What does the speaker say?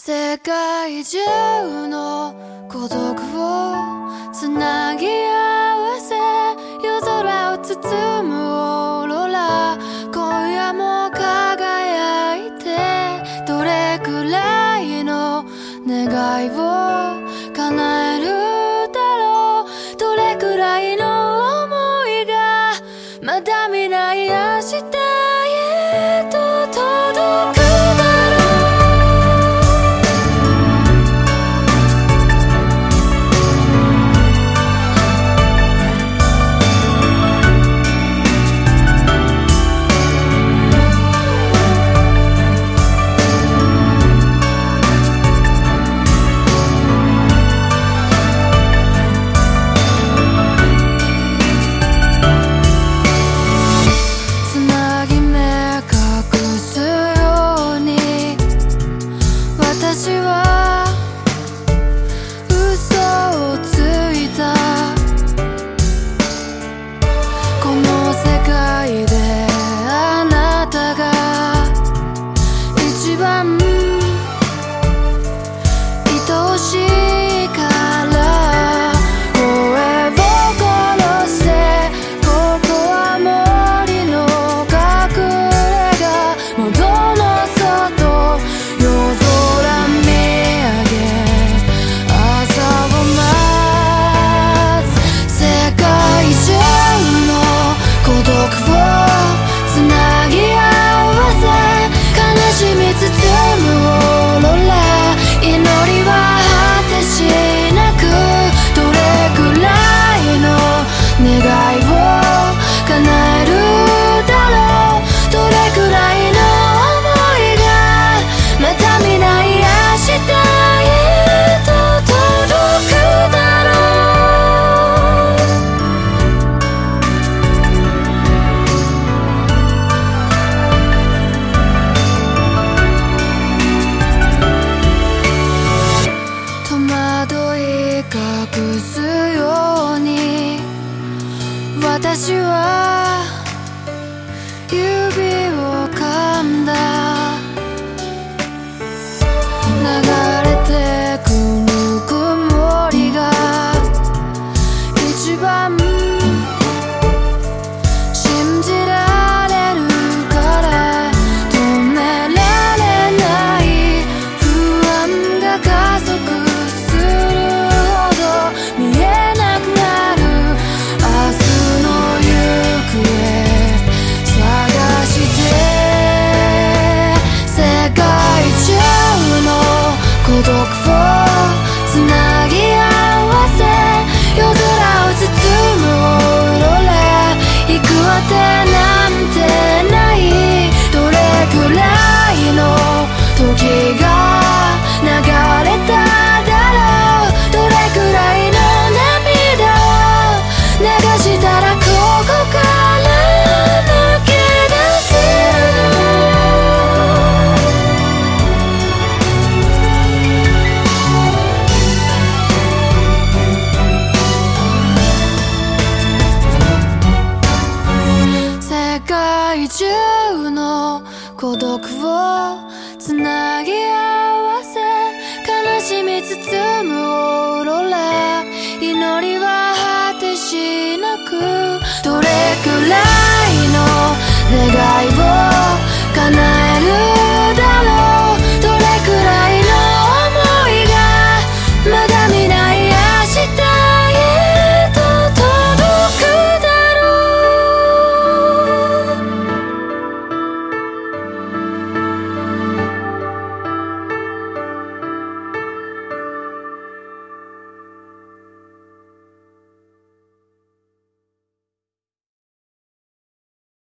世界中の孤独をつなぎ合わせ、夜空を包むオーロラ、今夜も輝いて、どれくらいの願いを叶えるだろう。どれくらいの想いがまだ見ない明日へと届く。私は嘘をついた。この世界であなたが一番愛しいから声を殺して、ここは森の隠れ家、窓の外夜空孤独をつなぎ合わせ、悲しみ包むオーロラ、祈りは果てしなく、どれくらいの願いを叶えるだろう。どれくらいの想いがまた見ない明日へと届くだろう。隠すように私は指を噛んだ。流れてくぬくもりが一番信じられるから、止められない不安が加速する。見えなくなる明日の行方探して、世界中の孤独をつなぎ合わせ、夜空を包むオーロラ、行くあてなんてない。どれくらいの時が流れただろう。どれくらいの流したらここから抜け出せるの。世界中の孤独をつなぎ合わせ、悲しみ包むオーロラ、祈りは果てしなく、どれくらいの願い